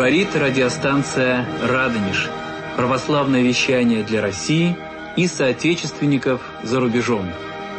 Говорит радиостанция «Радонеж». Православное вещание для России и соотечественников за рубежом.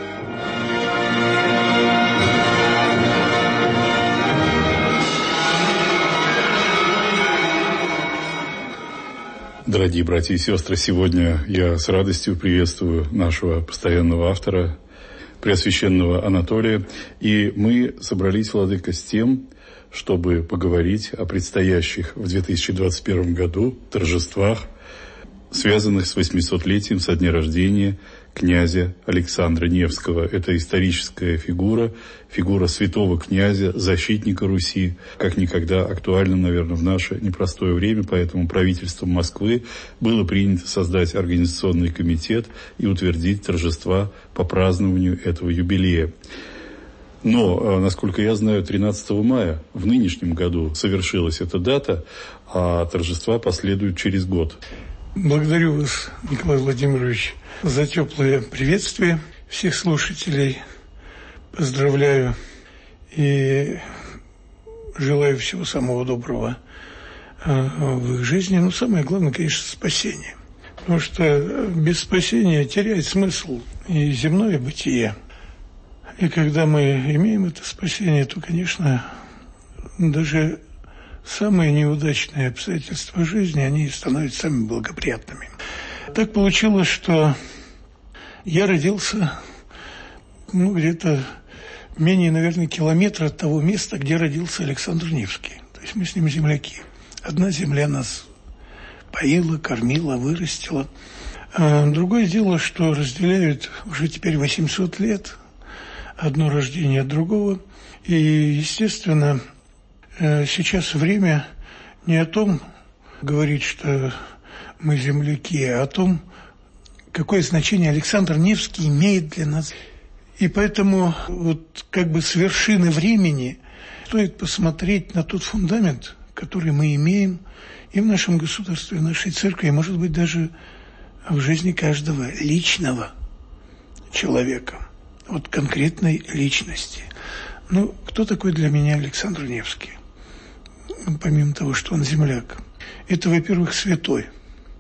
Дорогие братья и сестры, сегодня я с радостью приветствую нашего постоянного автора, Преосвященного Анатолия. И мы собрались, владыка, с тем, чтобы поговорить о предстоящих в 2021 году торжествах, связанных с 800-летием со дня рождения князя Александра Невского. Это историческая фигура святого князя, защитника Руси, как никогда актуальна, наверное, в наше непростое время. Поэтому правительством Москвы было принято создать организационный комитет и утвердить торжества по празднованию этого юбилея. Но, насколько я знаю, 13 мая в нынешнем году совершилась эта дата, а торжества последуют через год. Благодарю вас, Николай Владимирович, за теплое приветствие всех слушателей. Поздравляю и желаю всего самого доброго в их жизни. Но самое главное, конечно, спасение. Потому что без спасения теряет смысл и земное бытие. И когда мы имеем это спасение, то, конечно, даже самые неудачные обстоятельства жизни, они становятся самыми благоприятными. Так получилось, что я родился где-то менее, наверное, километра от того места, где родился Александр Невский. То есть мы с ним земляки. Одна земля нас поила, кормила, вырастила. А другое дело, что разделяют уже теперь 800 лет одно рождение от другого. И, естественно, сейчас время не о том говорить, что мы земляки, а о том, какое значение Александр Невский имеет для нас. И поэтому с вершины времени стоит посмотреть на тот фундамент, который мы имеем и в нашем государстве, и в нашей церкви, и, может быть, даже в жизни каждого личного человека, конкретной личности. Кто такой для меня Александр Невский? Помимо того, что он земляк. Это, во-первых, святой.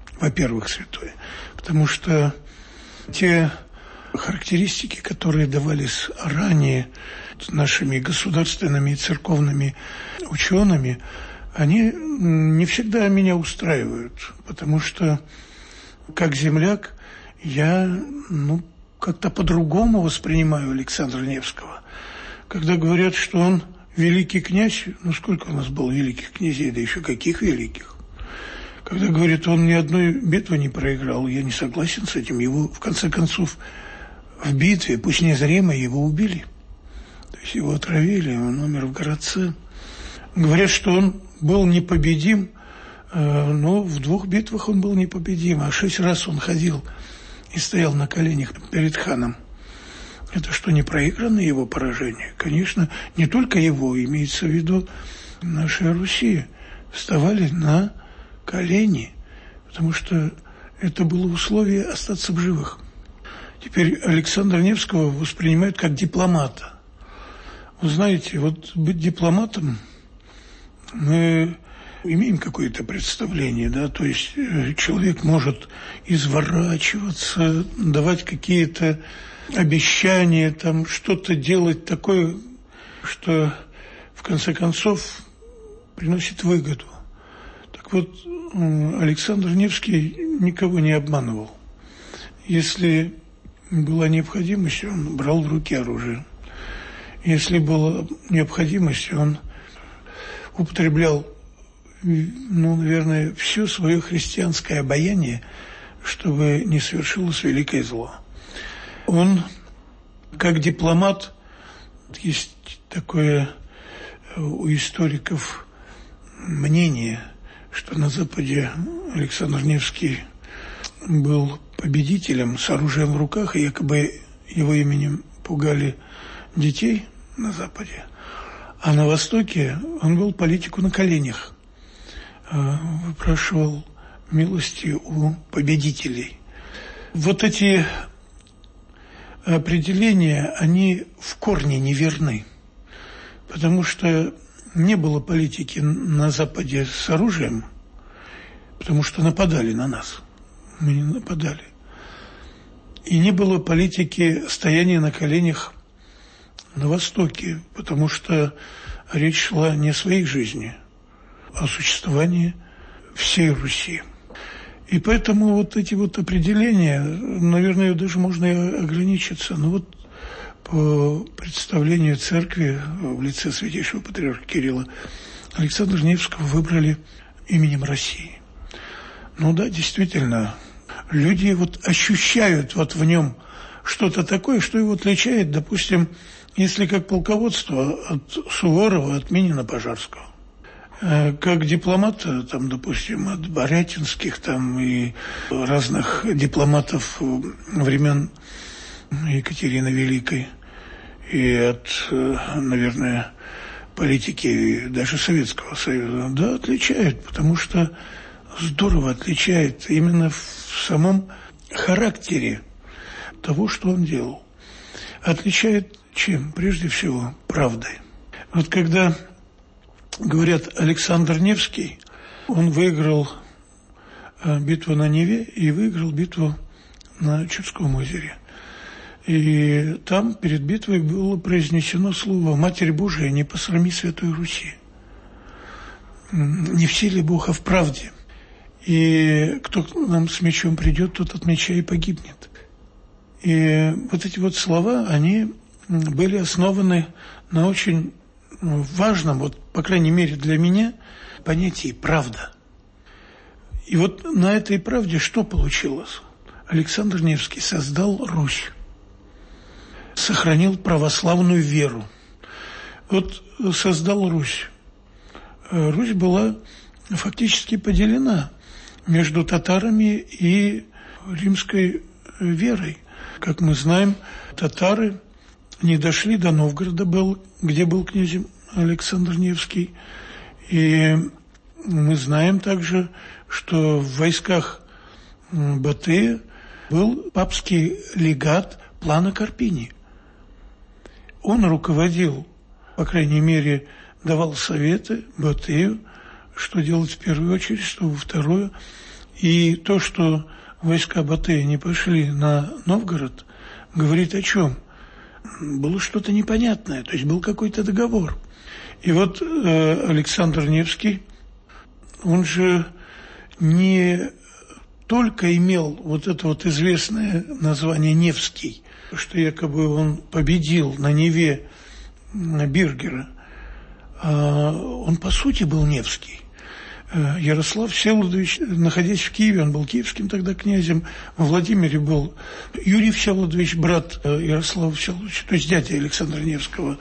Потому что те характеристики, которые давались ранее нашими государственными и церковными учеными, они не всегда меня устраивают. Потому что, как земляк, я, как-то по-другому воспринимаю Александра Невского. Когда говорят, что он великий князь, сколько у нас было великих князей, да еще каких великих. Когда говорят, он ни одной битвы не проиграл, я не согласен с этим. Его, в конце концов, в битве, пусть незримо, его убили. То есть его отравили, он умер в городце. Говорят, что он был непобедим, но в 2 битвах он был непобедим, а 6 раз он ходил и стоял на коленях перед ханом. Это что, не проигранное его поражение? Конечно, не только его, имеется в виду наша Руси, вставали на колени, потому что это было условие остаться в живых. Теперь Александра Невского воспринимают как дипломата. Вы знаете, быть дипломатом, мы имеем какое-то представление, да, то есть человек может изворачиваться, давать какие-то обещания, что-то делать такое, что в конце концов приносит выгоду. Так Александр Невский никого не обманывал. Если была необходимость, он брал в руки оружие. Если была необходимость, он употреблял, наверное, все свое христианское обаяние, чтобы не совершилось великое зло. Он, как дипломат, есть такое у историков мнение, что на Западе Александр Невский был победителем с оружием в руках, и якобы его именем пугали детей на Западе. А на Востоке он был политику на коленях, выпрашивал милости у победителей. Эти определения, они в корне неверны, потому что не было политики на Западе с оружием, потому что нападали на нас. Мы не нападали. И не было политики стояния на коленях на Востоке, потому что речь шла не о своей жизни, а о существовании всей Руси. И поэтому вот эти вот определения, наверное, даже можно и ограничиться. Но вот по представлению церкви в лице святейшего патриарха Кирилла Александра Невского выбрали именем России. Ну да, действительно, люди вот ощущают вот в нем что-то такое, что его отличает, допустим, если как полководство от Суворова, от Минина, Пожарского. Как дипломата, там, допустим, от Борятинских там, и разных дипломатов времен Екатерины Великой, и от, наверное, политики даже Советского Союза, да, отличает, потому что здорово отличает именно в самом характере того, что он делал. Отличает чем? Прежде всего, правдой. Вот когда говорят Александр Невский, он выиграл битву на Неве и выиграл битву на Чудском озере. И там перед битвой было произнесено слово «Матерь Божия, не посрами Святой Руси». Не в силе Бога, в правде. И кто к нам с мечом придет, тот от меча и погибнет. И вот эти вот слова, они были основаны на очень важном, вот, по крайней мере для меня, понятии «правда». И вот на этой правде что получилось? Александр Невский создал Русь, сохранил православную веру. Вот создал Русь. Русь была фактически поделена между татарами и римской верой. Как мы знаем, татары не дошли до Новгорода, где был князем Александр Невский. И мы знаем также, что в войсках Батыя был папский легат Плано Карпини. Он руководил, по крайней мере, давал советы Батыю, что делать в первую очередь, что во вторую. И то, что войска Батыя не пошли на Новгород, говорит о чем? Было что-то непонятное, то есть был какой-то договор. И вот Александр Невский, он же не только имел вот это вот известное название Невский, что якобы он победил на Неве Биргера, а он по сути был Невский. Ярослав Всеволодович, находясь в Киеве, он был киевским тогда князем, во Владимире был Юрий Всеволодович, брат Ярослава Всеволодовича, то есть дядя Александра Невского.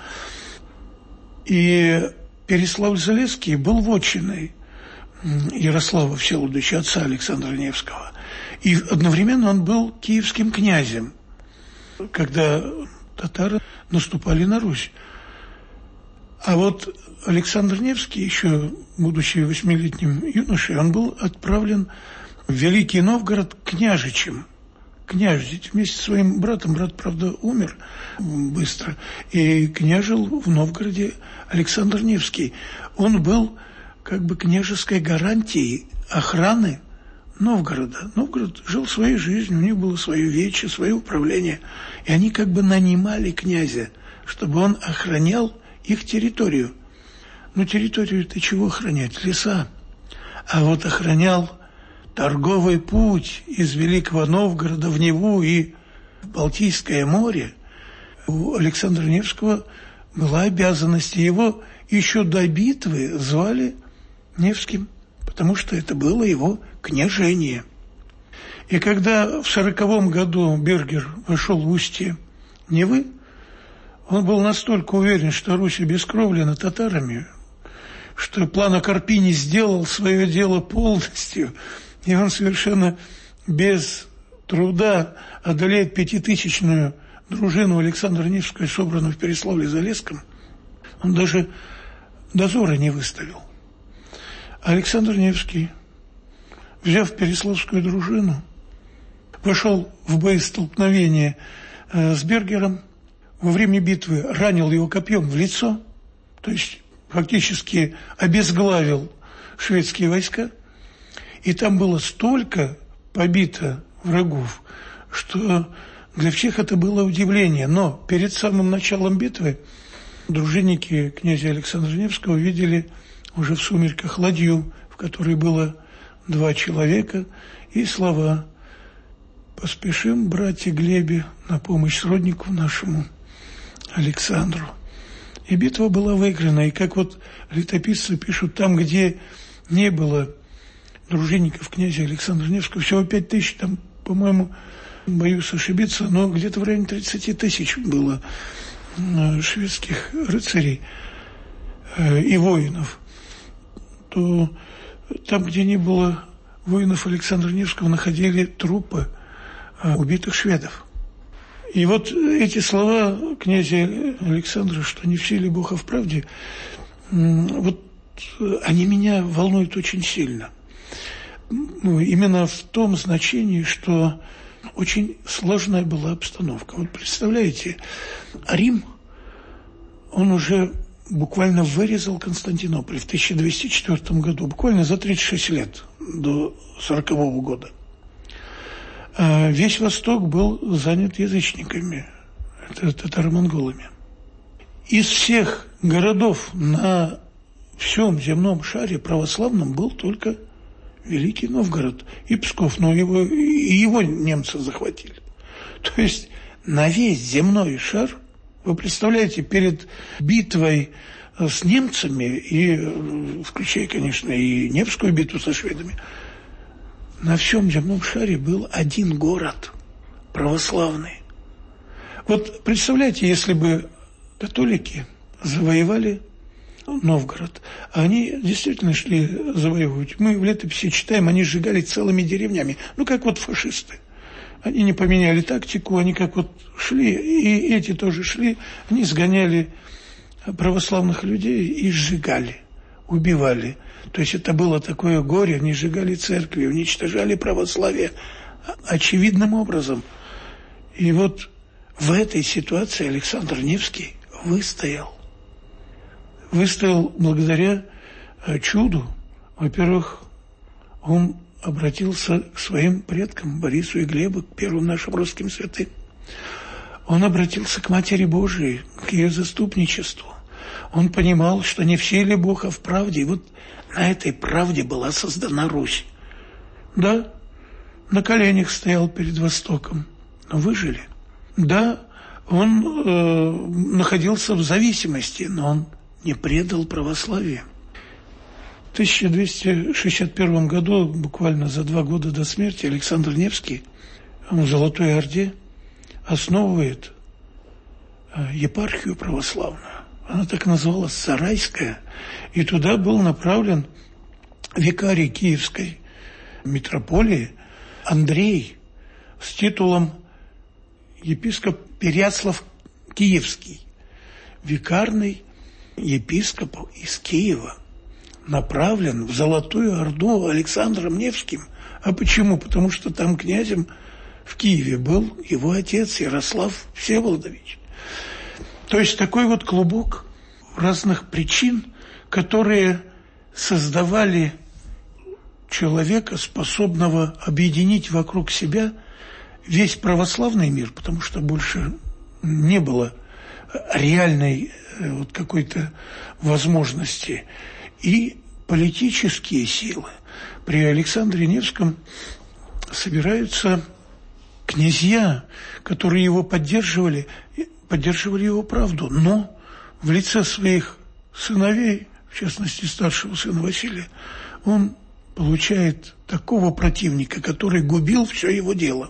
И Переславль-Залесский был вотчиной Ярослава Всеволодовича, отца Александра Невского. И одновременно он был киевским князем, когда татары наступали на Русь. А вот Александр Невский, еще будучи 8-летним юношей, он был отправлен в Великий Новгород княжичем. Княжить вместе со своим братом. Брат, правда, умер быстро. И княжил в Новгороде Александр Невский. Он был как бы княжеской гарантией охраны Новгорода. Новгород жил своей жизнью, у них было свое вече, свое управление. И они как бы нанимали князя, чтобы он охранял их территорию. Но территорию-то чего охранять? Леса. А вот охранял торговый путь из Великого Новгорода в Неву и в Балтийское море. У Александра Невского была обязанность. Его еще до битвы звали Невским, потому что это было его княжение. И когда в 40-м году Бергер вошел в устье Невы, он был настолько уверен, что Русь обескровлена татарами, что Плано Карпини сделал свое дело полностью, и он совершенно без труда одолеет 5000-ную дружину Александра Невского, собранную в Переславле-Залесском. Он даже дозора не выставил. Александр Невский, взяв Переславскую дружину, вошел в боестолкновение с Бергером, во время битвы ранил его копьем в лицо, то есть фактически обезглавил шведские войска. И там было столько побито врагов, что для всех это было удивление. Но перед самым началом битвы дружинники князя Александра Невского видели уже в сумерках ладью, в которой было 2 человека, и слова: «Поспешим, братья Глебе, на помощь сроднику нашему Александру». И битва была выиграна. И как вот летописцы пишут, там, где не было дружинников князя Александра Невского, всего 5000, там, по-моему, боюсь ошибиться, но где-то в районе 30 тысяч было шведских рыцарей и воинов, то там, где не было воинов Александра Невского, находили трупы убитых шведов. И вот эти слова князя Александра, что не в силе Бог, а в правде, вот они меня волнуют очень сильно. Именно в том значении, что очень сложная была обстановка. Вот представляете, Рим, он уже буквально вырезал Константинополь в 1204 году, буквально за 36 лет до 40 года. Весь Восток был занят язычниками, это татаро-монголами. Из всех городов на всем земном шаре православным был только Великий Новгород и Псков, но его немцы захватили. То есть на весь земной шар, вы представляете, перед битвой с немцами, и включая, конечно, и Невскую битву со шведами, на всем земном шаре был один город православный. Вот представляете, если бы католики завоевали Новгород, а они действительно шли завоевывать. Мы в летописи читаем, они сжигали целыми деревнями, как вот фашисты. Они не поменяли тактику, они как вот шли, и эти тоже шли, они сгоняли православных людей и сжигали, убивали. То есть это было такое горе, они сжигали церкви, уничтожали православие очевидным образом. И вот в этой ситуации Александр Невский выстоял. Выстоял благодаря чуду. Во-первых, он обратился к своим предкам, Борису и Глебу, к первым нашим русским святым. Он обратился к Матери Божией, к ее заступничеству. Он понимал, что не в силе Бог, а в правде. И вот на этой правде была создана Русь. Да, на коленях стоял перед Востоком, но выжили. Да, он находился в зависимости, но он не предал православие. В 1261 году, буквально за 2 года до смерти, Александр Невский в Золотой Орде основывает епархию православную. Она так называлась Сарайская, и туда был направлен викарий Киевской митрополии Андрей с титулом епископ Перяслав-Киевский, викарный епископ из Киева, направлен в Золотую Орду Александром Невским. А почему? Потому что там князем в Киеве был его отец Ярослав Всеволодович. То есть такой вот клубок разных причин, которые создавали человека, способного объединить вокруг себя весь православный мир, потому что больше не было реальной вот какой-то возможности, и политические силы. При Александре Невском собираются князья, которые его поддерживали его правду, но в лице своих сыновей, в частности старшего сына Василия, он получает такого противника, который губил все его дело.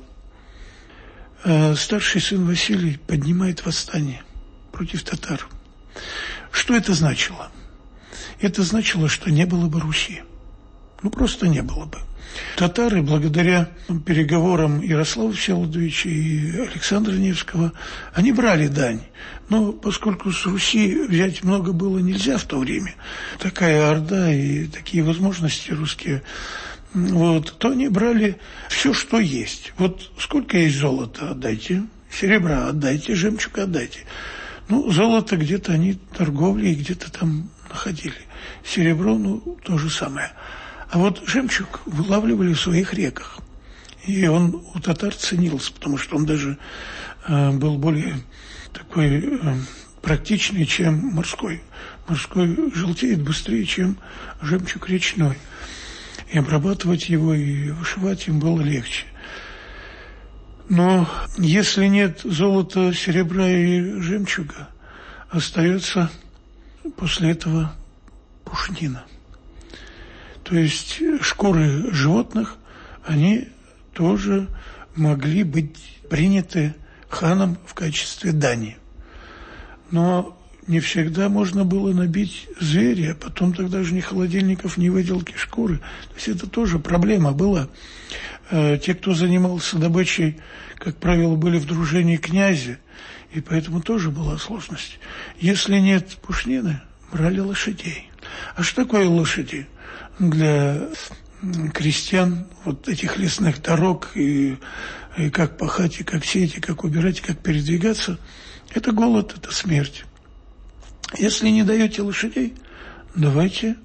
Старший сын Василий поднимает восстание против татар. Что это значило? Это значило, что не было бы Руси. Просто не было бы. Татары, благодаря переговорам Ярослава Всеволодовича и Александра Невского, они брали дань. Но поскольку с Руси взять много было нельзя в то время, такая орда и такие возможности русские, то они брали все, что есть. Вот сколько есть золота, отдайте, серебра отдайте, жемчуга отдайте. Золото где-то они торговли, где-то там находили. Серебро, то же самое. А вот жемчуг вылавливали в своих реках. И он у татар ценился, потому что он даже был более такой практичный, чем морской. Морской желтеет быстрее, чем жемчуг речной. И обрабатывать его, и вышивать им было легче. Но если нет золота, серебра и жемчуга, остается после этого пушнина. То есть шкуры животных, они тоже могли быть приняты ханом в качестве дани. Но не всегда можно было набить зверя, а потом тогда же ни холодильников, ни выделки шкуры. То есть это тоже проблема была. Те, кто занимался добычей, как правило, были в дружине князя, и поэтому тоже была сложность. Если нет пушнины, брали лошадей. А что такое лошади для крестьян вот этих лесных дорог, и как пахать, и как сеять, и как убирать, и как передвигаться? Это голод, это смерть. Если не даете лошадей, давайте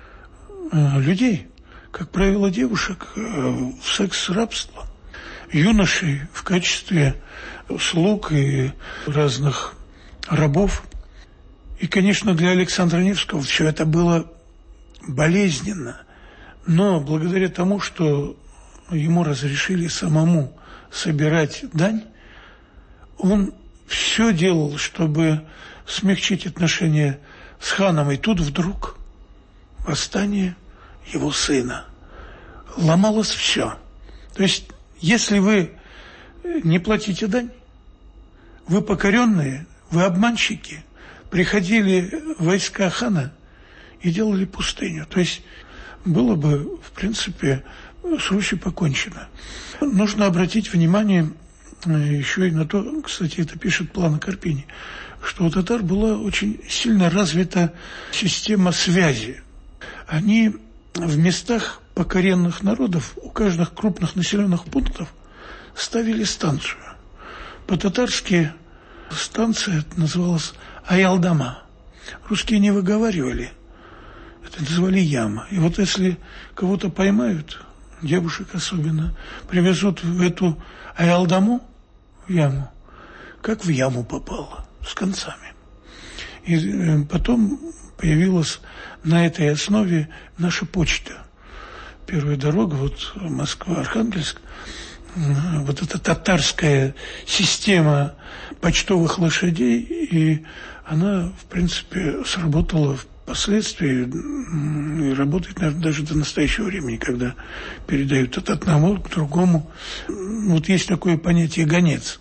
людей. Как правило, девушек в секс-рабство. Юношей в качестве слуг и разных рабов. И, конечно, для Александра Невского все это было болезненно. Но благодаря тому, что ему разрешили самому собирать дань, он все делал, чтобы смягчить отношения с ханом. И тут вдруг восстание его сына. Ломалось все. То есть, если вы не платите дань, вы покоренные, вы обманщики, приходили войска хана и делали пустыню. То есть, было бы, в принципе, с Русью покончено. Нужно обратить внимание еще и на то, кстати, это пишет Плано Карпини, что у татар была очень сильно развита система связи. Они в местах покоренных народов, у каждых крупных населенных пунктов ставили станцию. По-татарски станция называлась Аялдама. Русские не выговаривали. Это называли яма. И вот если кого-то поймают, девушек особенно, привезут в эту Аялдаму, в яму, как в яму попало, с концами. И потом появилась на этой основе наша почта. Первая дорога, вот Москва-Архангельск, вот эта татарская система почтовых лошадей, и она, в принципе, сработала впоследствии и работает, наверное, даже до настоящего времени, когда передают от одного к другому. Вот есть такое понятие «гонец».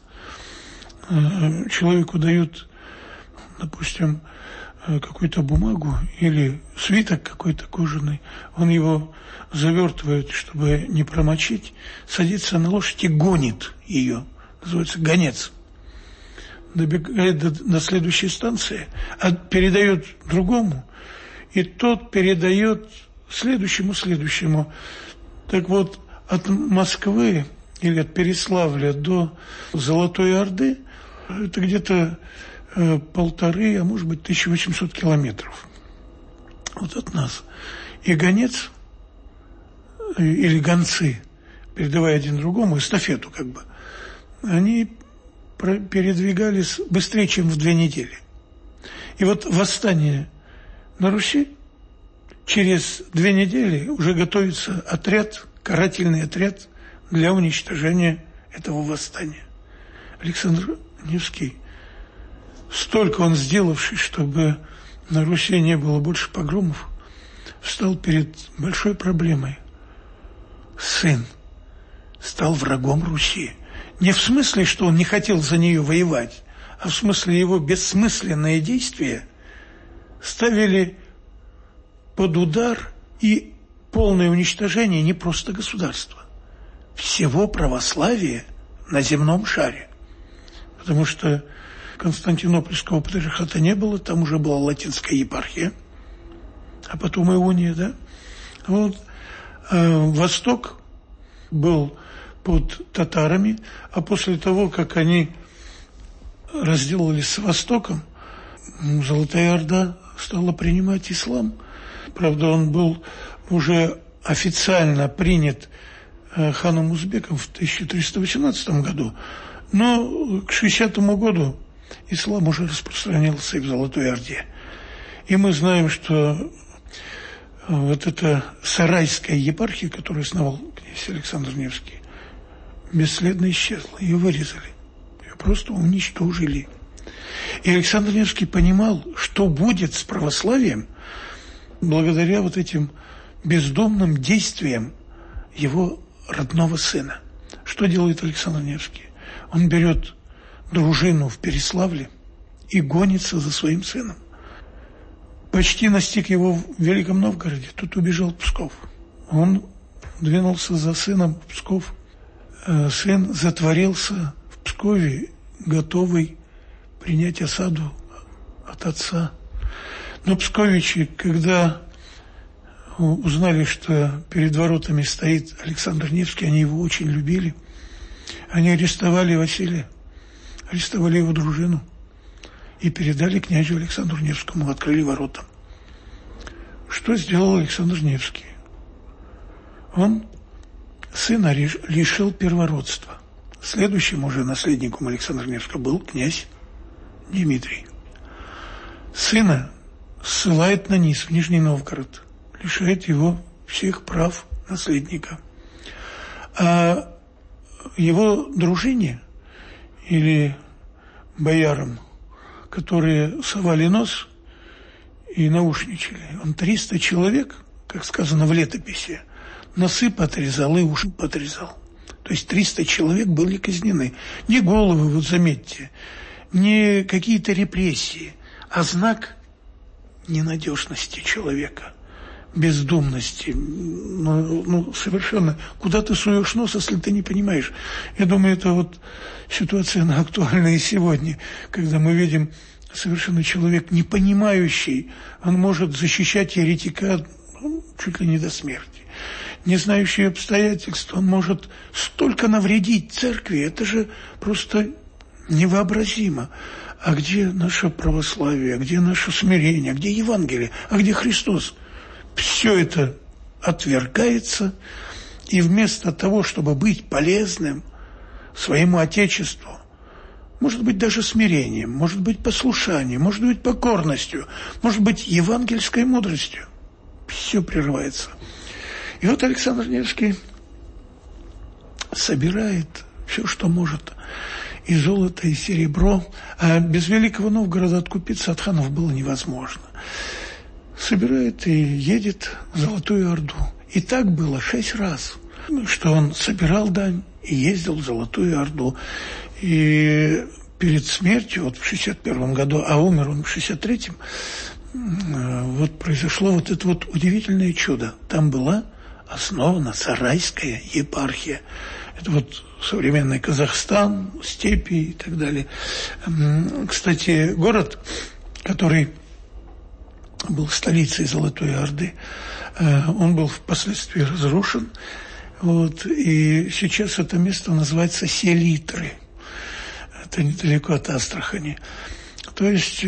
Человеку дают, допустим, какую-то бумагу или свиток какой-то кожаный, он его завертывает, чтобы не промочить, садится на лошадь и гонит ее. Называется гонец. Добегает до следующей станции, передает другому, и тот передает следующему. Так вот, от Москвы или от Переславля до Золотой Орды это где-то 1,5, а может быть 1800 километров вот от нас. И гонец или гонцы, передавая один другому эстафету как бы, они передвигались быстрее, чем в 2 недели. И вот восстание на Руси, через 2 недели уже готовится отряд, карательный отряд для уничтожения этого восстания. Александр Невский, столько он сделавший, чтобы на Руси не было больше погромов, встал перед большой проблемой. Сын стал врагом Руси. Не в смысле, что он не хотел за нее воевать, а в смысле его бессмысленные действия ставили под удар и полное уничтожение не просто государства, всего православия на земном шаре. Потому что Константинопольского патриархата не было, там уже была латинская епархия, а потом Иония, да? Вот. Восток был под татарами, а после того, как они разделались с Востоком, Золотая Орда стала принимать ислам. Правда, он был уже официально принят ханом Узбеком в 1318 году, но к 60 году ислам уже распространялся и в Золотой Орде. И мы знаем, что вот эта Сарайская епархия, которую основал князь Александр Невский, бесследно исчезла. Ее вырезали. Ее просто уничтожили. И Александр Невский понимал, что будет с православием благодаря вот этим бездумным действиям его родного сына. Что делает Александр Невский? Он берет дружину в Переславле и гонится за своим сыном. Почти настиг его в Великом Новгороде. Тут убежал в Псков. Он двинулся за сыном в Псков. Сын затворился в Пскове, готовый принять осаду от отца. Но псковичи, когда узнали, что перед воротами стоит Александр Невский, они его очень любили. Они арестовали Василия, арестовали его дружину и передали князю Александру Невскому, открыли ворота. Что сделал Александр Невский? Он сына лишил первородства. Следующим уже наследником Александра Невского был князь Дмитрий. Сына ссылает на низ, в Нижний Новгород, лишает его всех прав наследника. А его дружине или боярам, которые совали нос и наушничали, он 300 человек, как сказано в летописи, носы подрезал и уши подрезал. То есть 300 человек были казнены. Не головы, вот заметьте, не какие-то репрессии, а знак ненадежности человека, бездумности. Совершенно. Куда ты суешь нос, если ты не понимаешь? Я думаю, это вот ситуация она актуальна и сегодня, когда мы видим совершенно человек не понимающий, он может защищать еретика чуть ли не до смерти. Не знающий обстоятельств, он может столько навредить церкви, это же просто невообразимо. А где наше православие, где наше смирение, где Евангелие, а где Христос? Все это отвергается, и вместо того, чтобы быть полезным своему Отечеству, может быть, даже смирением, может быть, послушанием, может быть, покорностью, может быть, евангельской мудростью, все прерывается. И вот Александр Невский собирает все, что может, и золото, и серебро, а без Великого Новгорода откупиться от ханов было невозможно. Собирает и едет в Золотую Орду. И так было 6 раз, что он собирал дань и ездил в Золотую Орду. И перед смертью, вот в 61 году, а умер он в 63-м, вот произошло вот это вот удивительное чудо. Там была основана Сарайская епархия. Это вот современный Казахстан, степи и так далее. Кстати, город, который был столицей Золотой Орды, он был впоследствии разрушен. Вот, и сейчас это место называется Селитры. Это недалеко от Астрахани. То есть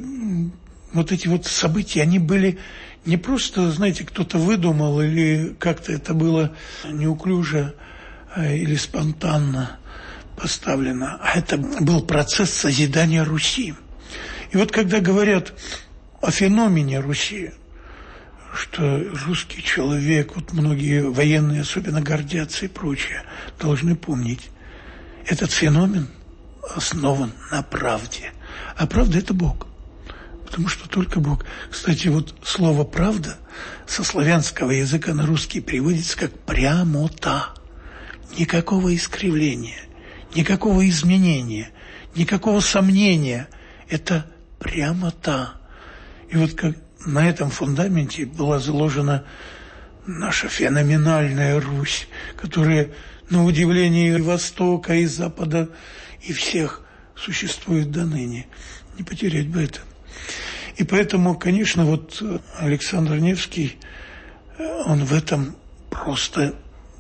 вот эти вот события, они были не просто, знаете, кто-то выдумал или как-то это было неуклюже или спонтанно поставлено, а это был процесс созидания Руси. И вот когда говорят о феномене Руси, что русский человек, вот многие военные особенно гордятся и прочее, должны помнить, этот феномен основан на правде. А правда – это Бог. Потому что только Бог. Кстати, вот слово «правда» со славянского языка на русский переводится как «прямота». Никакого искривления, никакого изменения, никакого сомнения. Это прямота. И вот как на этом фундаменте была заложена наша феноменальная Русь, которая, на удивление, и Востока, и Запада, и всех существует до ныне. Не потерять бы это. И поэтому, конечно, вот Александр Невский, он в этом просто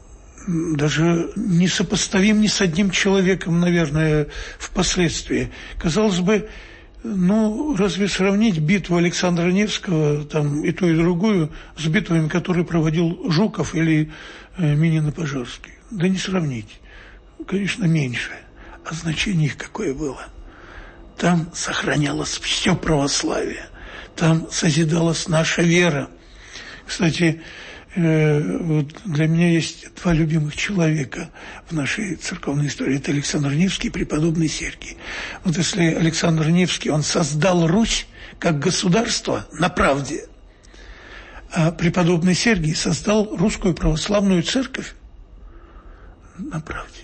даже несопоставим ни с одним человеком, наверное, впоследствии. Казалось бы, Ну, разве сравнить битву Александра Невского, там, и ту, и другую, с битвами, которые проводил Жуков или Минин и Пожарский? Да не сравнить. Конечно, меньше. А значение их какое было? Там сохранялось все православие. Там созидалась наша вера. Кстати, вот для меня есть два любимых человека в нашей церковной истории. Это Александр Невский и преподобный Сергий. Вот если Александр Невский, он создал Русь как государство на правде, а преподобный Сергий создал русскую православную церковь на правде.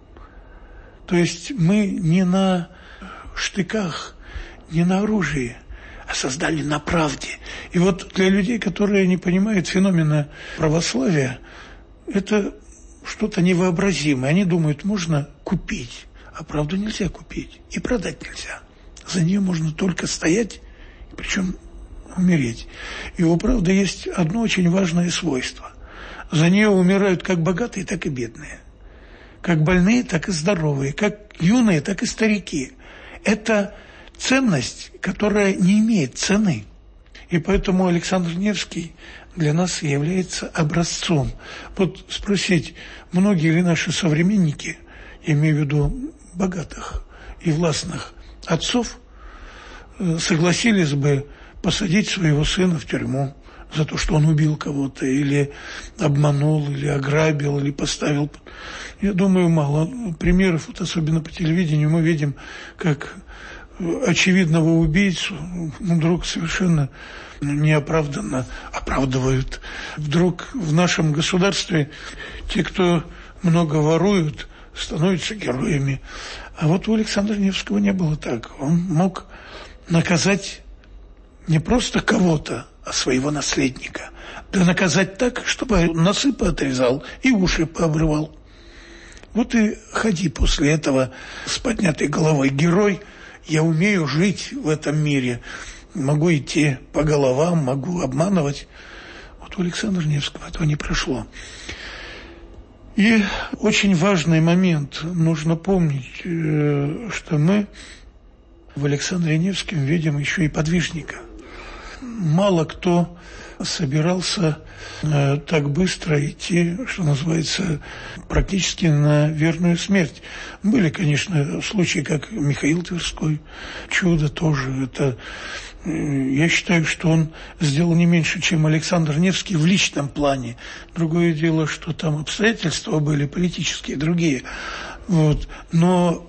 То есть мы не на штыках, не на оружии, а создали на правде. И вот для людей, которые не понимают феномена православия, это что-то невообразимое. Они думают, можно купить, а правду нельзя купить и продать нельзя. За нее можно только стоять, причем умереть. И у правды есть одно очень важное свойство. За нее умирают как богатые, так и бедные. Как больные, так и здоровые. Как юные, так и старики. Это ценность, которая не имеет цены. И поэтому Александр Невский для нас является образцом. Вот спросить, многие ли наши современники, я имею в виду богатых и властных отцов, согласились бы посадить своего сына в тюрьму за то, что он убил кого-то, или обманул, или ограбил, или поставил. Я думаю, мало. Примеров, вот особенно по телевидению, мы видим, как очевидного убийцу вдруг совершенно неоправданно оправдывают. Вдруг в нашем государстве те, кто много воруют, становятся героями. А вот у Александра Невского не было так. Он мог наказать не просто кого-то, а своего наследника. Да наказать так, чтобы носы поотрезал и уши пообрывал. Вот и ходи после этого с поднятой головой: герой, я умею жить в этом мире, могу идти по головам, могу обманывать. Вот у Александра Невского этого не прошло. И очень важный момент, нужно помнить, что мы в Александре Невском видим еще и подвижника. Мало кто собирался так быстро идти, что называется, практически на верную смерть. Были, конечно, случаи, как Михаил Тверской, чудо тоже. Это, я считаю, что он сделал не меньше, чем Александр Невский в личном плане. Другое дело, что там обстоятельства были политические, другие. Вот. Но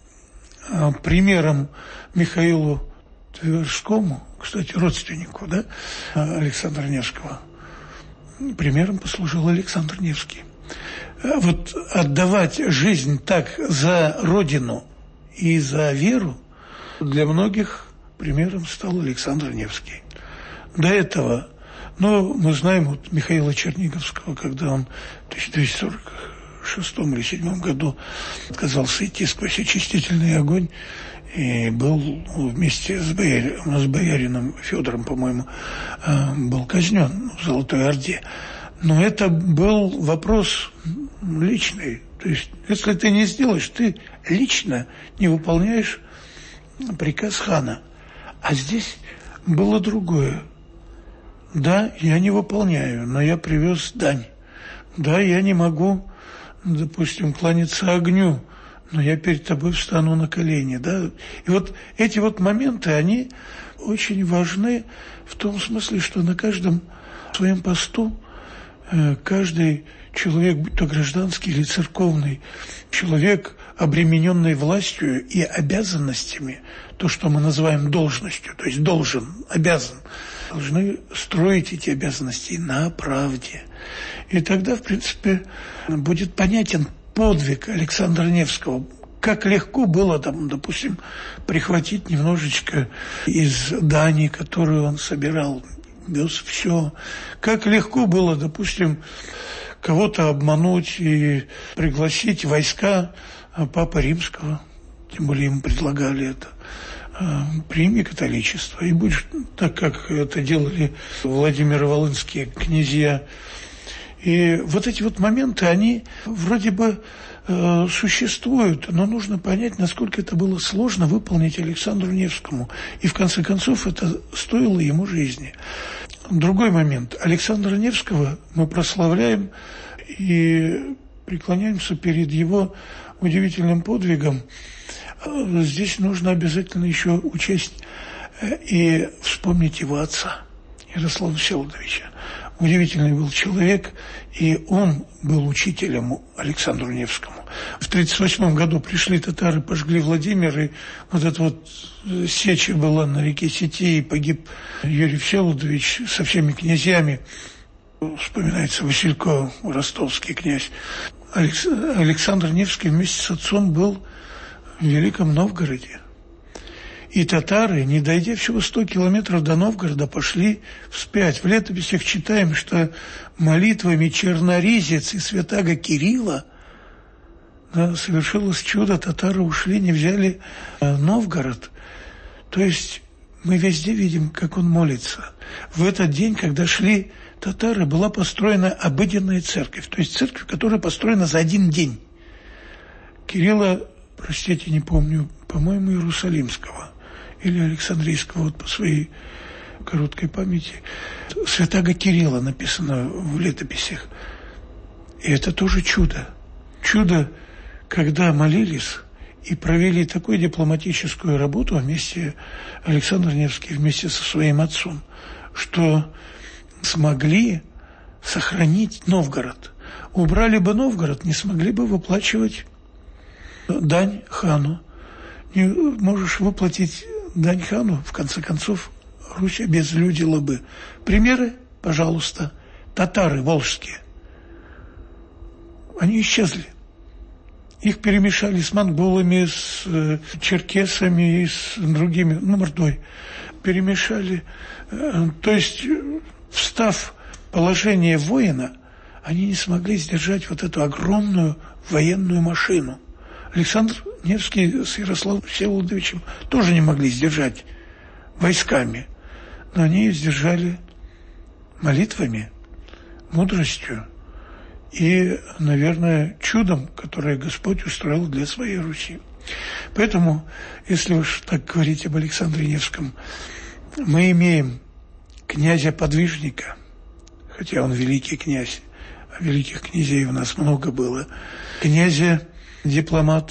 примером Михаилу Тверскому, кстати, родственнику, да, Александра Невского, примером послужил Александр Невский. Вот отдавать жизнь так за Родину и за веру для многих примером стал Александр Невский. До этого, мы знаем вот Михаила Черниговского, когда он в 1246 или 1947 году отказался идти сквозь очистительный огонь, и был вместе с боярином Федором, по-моему, был казнен в Золотой Орде. Но это был вопрос личный. То есть, если ты не сделаешь, ты лично не выполняешь приказ хана. А здесь было другое. Да, я не выполняю, но я привез дань. Да, я не могу, допустим, кланяться огню, но я перед тобой встану на колени, да. И вот эти вот моменты, они очень важны в том смысле, что на каждом своем посту каждый человек, будь то гражданский или церковный, человек, обремененный властью и обязанностями, то, что мы называем должностью, то есть должен, обязан, должны строить эти обязанности на правде. И тогда, в принципе, будет понятен подвиг Александра Невского. Как легко было, там, допустим, прихватить немножечко из дани, которую он собирал, вез все. Как легко было, допустим, кого-то обмануть и пригласить войска Папы Римского, тем более ему предлагали это. Прими католичество, и будешь так, как это делали Владимир Волынские князья И вот эти вот моменты, они вроде бы существуют, но нужно понять, насколько это было сложно выполнить Александру Невскому. И в конце концов это стоило ему жизни. Другой момент. Александра Невского мы прославляем и преклоняемся перед его удивительным подвигом. Здесь нужно обязательно еще учесть и вспомнить его отца, Ярослава Всеволодовича. Удивительный был человек, и он был учителем Александру Невскому. В 1938 году пришли татары, пожгли Владимир, и вот эта вот сеча была на реке Сети, и погиб Юрий Всеволодович со всеми князьями. Вспоминается Василько, ростовский князь. Александр Невский вместе с отцом был в Великом Новгороде. И татары, не дойдя всего 100 километров до Новгорода, пошли вспять. В летописях читаем, что молитвами черноризец и святаго Кирилла совершилось чудо, татары ушли, не взяли Новгород. То есть мы везде видим, как он молится. В этот день, когда шли татары, была построена обыденная церковь, то есть церковь, которая построена за один день. Кирилла, простите, не помню, по-моему, Иерусалимского или Александрийского, вот по своей короткой памяти. Святаго Кирилла написано в летописях. И это тоже чудо. Чудо, когда молились и провели такую дипломатическую работу вместе, Александр Невский вместе со своим отцом, что смогли сохранить Новгород. Убрали бы Новгород, не смогли бы выплачивать дань хану. Не можешь выплатить дань хану, в конце концов, Русь обезлюдила бы. Примеры, пожалуйста, татары волжские. Они исчезли. Их перемешали с монголами, с черкесами и с другими, Мордой. Перемешали. То есть, встав в положение воина, они не смогли сдержать вот эту огромную военную машину. Александр Невский с Ярославом Всеволодовичем тоже не могли сдержать войсками, но они ее сдержали молитвами, мудростью и, наверное, чудом, которое Господь устроил для своей Руси. Поэтому, если уж так говорить об Александре Невском, мы имеем князя-подвижника, хотя он великий князь, а великих князей у нас много было, князя-дипломата,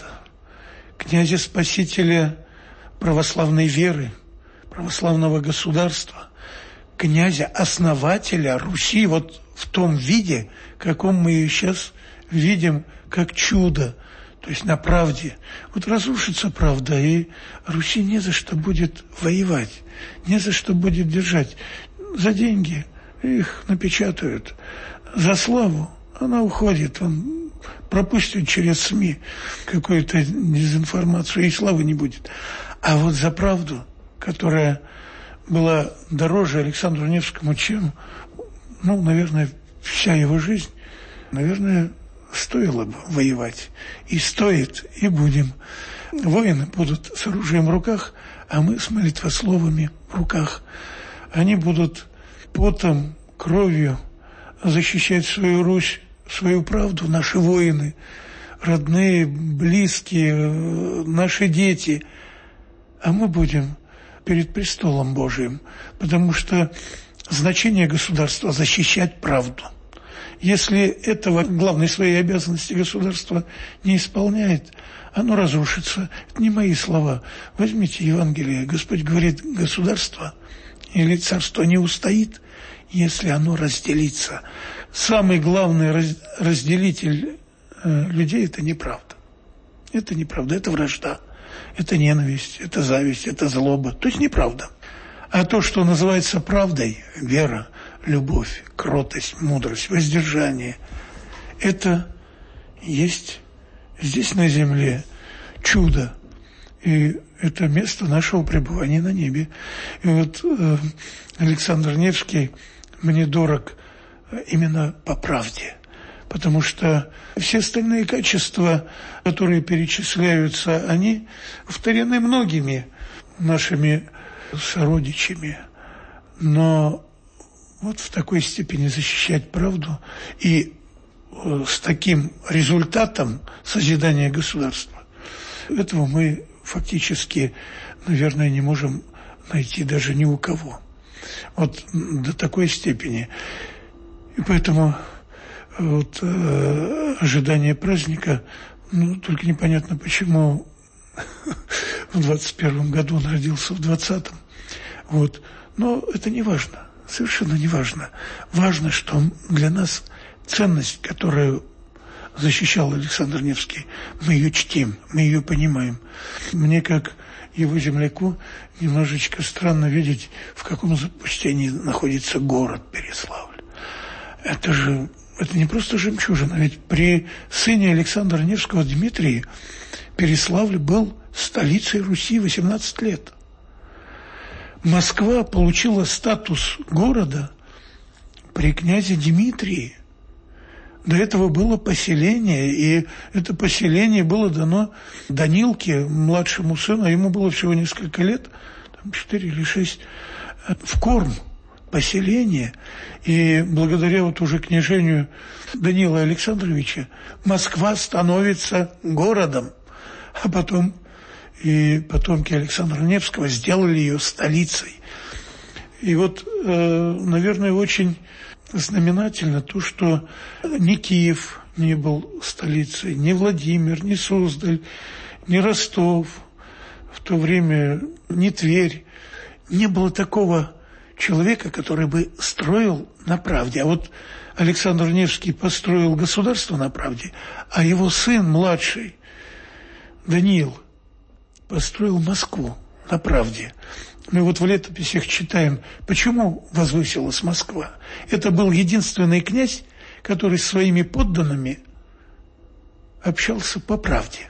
князя-спасителя православной веры, православного государства, князя-основателя Руси вот в том виде, каком мы ее сейчас видим, как чудо, то есть на правде. Вот разрушится правда, и Руси не за что будет воевать, не за что будет держать. За деньги их напечатают, за славу она уходит, он пропустит через СМИ какую-то дезинформацию, и славы не будет. А вот за правду, которая была дороже Александру Невскому, чем, наверное, вся его жизнь, наверное, стоило бы воевать. И стоит, и будем. Воины будут с оружием в руках, а мы с молитвословами в руках. Они будут потом, кровью защищать свою Русь, свою правду, наши воины, родные, близкие, наши дети. А мы будем перед престолом Божиим, потому что значение государства – защищать правду. Если этого главной своей обязанности государство не исполняет, оно разрушится. Это не мои слова. Возьмите Евангелие. Господь говорит, государство или царство не устоит, если оно разделится. Самый главный разделитель людей – это неправда. Это неправда, это вражда, это ненависть, это зависть, это злоба. То есть неправда. А то, что называется правдой – вера, любовь, кротость, мудрость, воздержание – это есть здесь на земле чудо. И это место нашего пребывания на небе. И вот Александр Невский мне дорог именно по правде. Потому что все остальные качества, которые перечисляются, они повторены многими нашими сородичами. Но вот в такой степени защищать правду и с таким результатом созидания государства. Этого мы фактически, наверное, не можем найти даже ни у кого. Вот до такой степени. И поэтому вот ожидание праздника, только непонятно, почему в 21 году он родился в 20-м. Вот. Но это не важно, совершенно не важно. Важно, что для нас ценность, которую защищал Александр Невский, мы ее чтим, мы ее понимаем. Мне, как его земляку, немножечко странно видеть, в каком запустении находится город Переславль. Это не просто жемчужина, ведь при сыне Александра Невского Дмитрии Переславль был столицей Руси 18 лет. Москва получила статус города при князе Дмитрии. До этого было поселение, и это поселение было дано Данилке, младшему сыну, а ему было всего несколько лет, 4 или 6, в корм поселение. И благодаря вот уже княжению Данила Александровича Москва становится городом, а потом и потомки Александра Невского сделали ее столицей. И вот, наверное, очень знаменательно то, что ни Киев не был столицей, ни Владимир, ни Суздаль, ни Ростов, в то время ни Тверь. Не было такого человека, который бы строил на правде. А вот Александр Невский построил государство на правде, а его сын младший, Даниил, построил Москву на правде. Мы вот в летописях читаем, почему возвысилась Москва. Это был единственный князь, который с своими подданными общался по правде,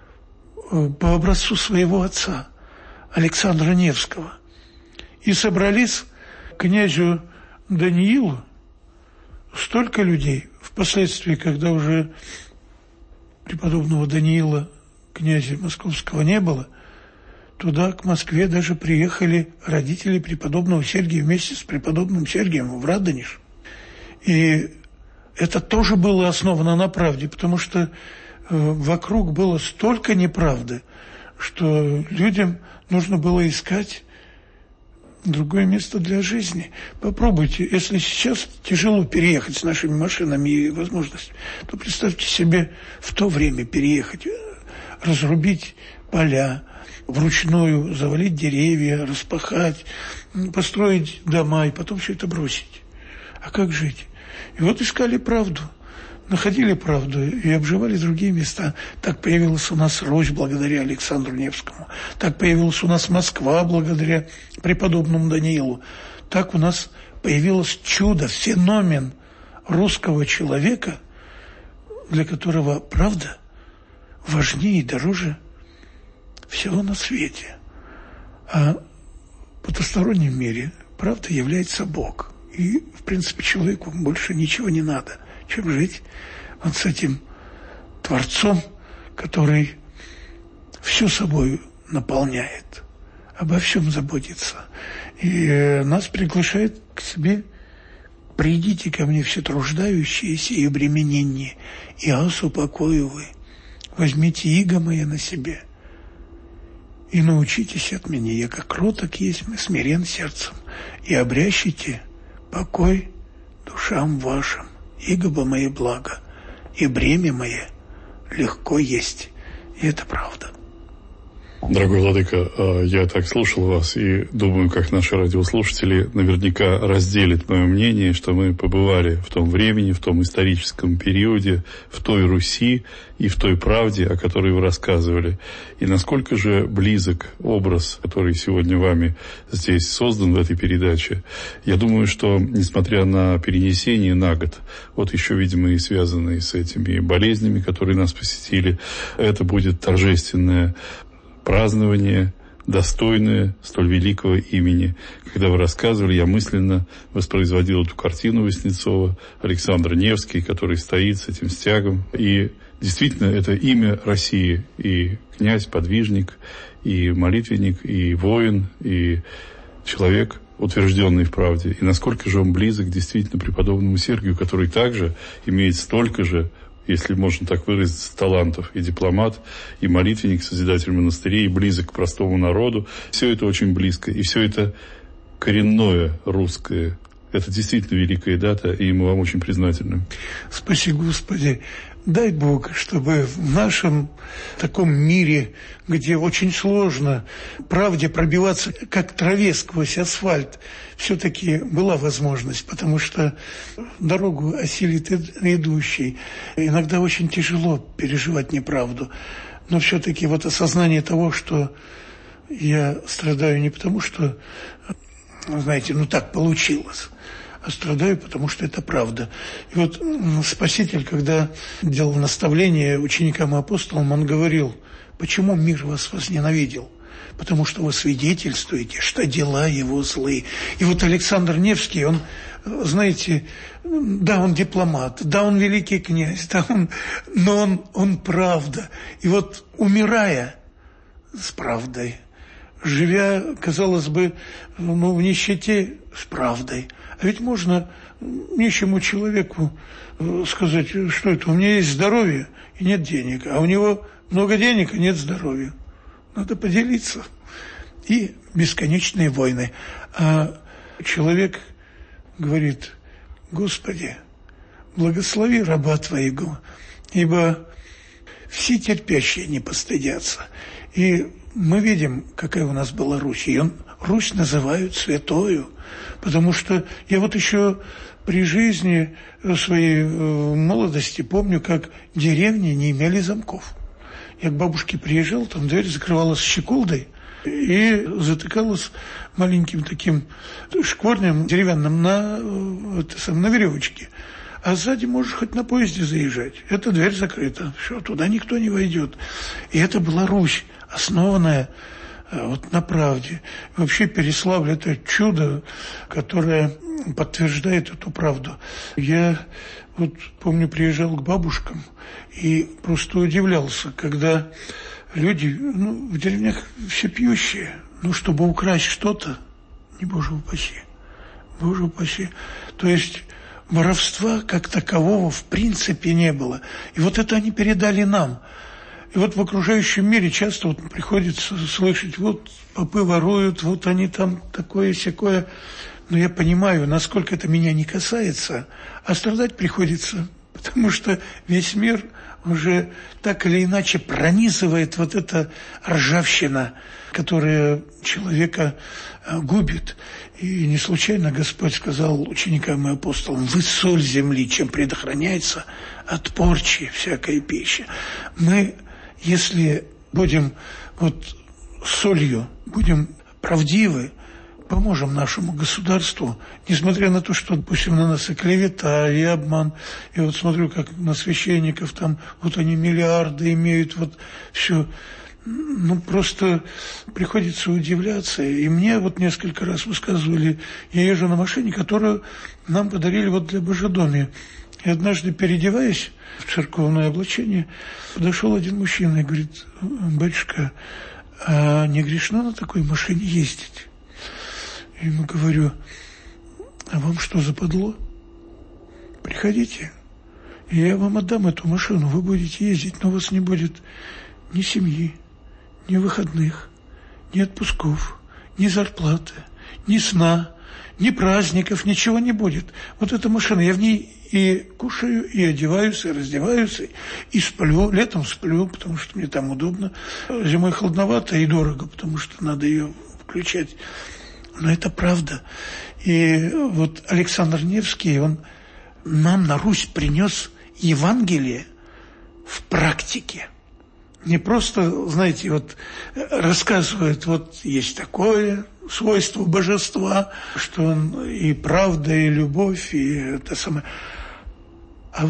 по образцу своего отца, Александра Невского. И собрались к князю Даниилу столько людей. Впоследствии, когда уже преподобного Даниила, князя Московского, не было, туда, к Москве, даже приехали родители преподобного Сергия вместе с преподобным Сергием в Радонеж. И это тоже было основано на правде, потому что вокруг было столько неправды, что людям нужно было искать другое место для жизни. Попробуйте, если сейчас тяжело переехать с нашими машинами и возможностями, то представьте себе в то время переехать, разрубить поля, вручную завалить деревья, распахать, построить дома и потом все это бросить. А как жить? И вот искали правду, находили правду и обживали другие места. Так появилась у нас Русь благодаря Александру Невскому. Так появилась у нас Москва благодаря преподобному Даниилу. Так у нас появилось чудо, феномен русского человека, для которого правда важнее и дороже всего на свете. А в потустороннем мире правда является Бог. И, в принципе, человеку больше ничего не надо, чем жить вот с этим Творцом, который всю собой наполняет, обо всем заботится. И нас приглашает к себе: «Придите ко мне все труждающиеся и обремененные, и я вас упокою вы. Возьмите иго мое на себе и научитесь от меня, я как кроток есть, смирен сердцем, и обрящите покой душам вашим, иго мое благо, и бремя мое легко есть». И это правда. Дорогой владыка, я так слушал вас и думаю, как наши радиослушатели наверняка разделят мое мнение, что мы побывали в том времени, в том историческом периоде, в той Руси и в той правде, о которой вы рассказывали. И насколько же близок образ, который сегодня вами здесь создан в этой передаче. Я думаю, что, несмотря на перенесение на год, вот еще, видимо, и связанные с этими болезнями, которые нас посетили, это будет торжественное празднование, достойное столь великого имени. Когда вы рассказывали, я мысленно воспроизводил эту картину Васнецова, Александр Невский, который стоит с этим стягом. И действительно, это имя России. И князь, подвижник, и молитвенник, и воин, и человек, утвержденный в правде, и насколько же он близок действительно преподобному Сергию, который также имеет столько же, если можно так выразиться, талантов, и дипломат, и молитвенник, созидатель монастырей, и близок к простому народу. Все это очень близко, и все это коренное русское. Это действительно великая дата, и мы вам очень признательны. Спаси Господи. Дай Бог, чтобы в нашем таком мире, где очень сложно правде пробиваться, как траве сквозь асфальт, все-таки была возможность, потому что дорогу осилит идущий. Иногда очень тяжело переживать неправду, но все-таки вот осознание того, что я страдаю не потому, что, знаете, так получилось, а страдаю, потому что это правда. И вот Спаситель, когда делал наставление ученикам и апостолам, он говорил: почему мир вас возненавидел? Потому что вы свидетельствуете, что дела его злые. И вот Александр Невский, он, знаете, да, он дипломат, да, он великий князь, да, но он правда. И вот умирая с правдой, живя, казалось бы, в нищете с правдой. А ведь можно нищему человеку сказать, что это, у меня есть здоровье и нет денег, а у него много денег и нет здоровья. Надо поделиться. И бесконечные войны. А человек говорит: Господи, благослови раба Твоего, ибо все терпящие не постыдятся. И мы видим, какая у нас была Русь. И Русь называют святою, потому что я вот еще при жизни своей молодости помню, как деревни не имели замков. Я к бабушке приезжал, там дверь закрывалась щеколдой и затыкалась маленьким таким шкворнем деревянным на веревочке. А сзади можешь хоть на поезде заезжать. Эта дверь закрыта. Все, туда никто не войдет. И это была Русь, основанная на правде. Вообще Переславль – это чудо, которое подтверждает эту правду. Я помню, приезжал к бабушкам и просто удивлялся, когда люди, в деревнях все пьющие, чтобы украсть что-то, не Боже упаси, Боже упаси. То есть воровства как такового в принципе не было. И вот это они передали нам. И в окружающем мире часто приходится слышать: попы воруют, они там такое-сякое. Но я понимаю, насколько это меня не касается, а страдать приходится, потому что весь мир уже так или иначе пронизывает эта ржавчина, которая человека губит. И не случайно Господь сказал ученикам и апостолам: вы соль земли, чем предохраняется от порчи всякая пища. Мы, если будем солью, будем правдивы, поможем нашему государству, несмотря на то, что, допустим, на нас и клевета, и обман. И смотрю, как на священников там, они миллиарды имеют, все. Просто приходится удивляться. И мне несколько раз высказывали, я езжу на машине, которую нам подарили для Божедомия. И однажды, переодеваясь в церковное облачение, подошел один мужчина и говорит: батюшка, а не грешно на такой машине ездить? Я ему говорю: а вам что западло? Приходите, и я вам отдам эту машину, вы будете ездить, но у вас не будет ни семьи, ни выходных, ни отпусков, ни зарплаты, ни сна, ни праздников, ничего не будет. Эта машина, я в ней и кушаю, и одеваюсь, и раздеваюсь, и сплю. Летом сплю, потому что мне там удобно. Зимой холодновато и дорого, потому что надо ее включать. Но это правда. И Александр Невский, он нам на Русь принес Евангелие в практике. Не просто, знаете, рассказывает, есть такое свойство божества, что он и правда, и любовь, и это самое. А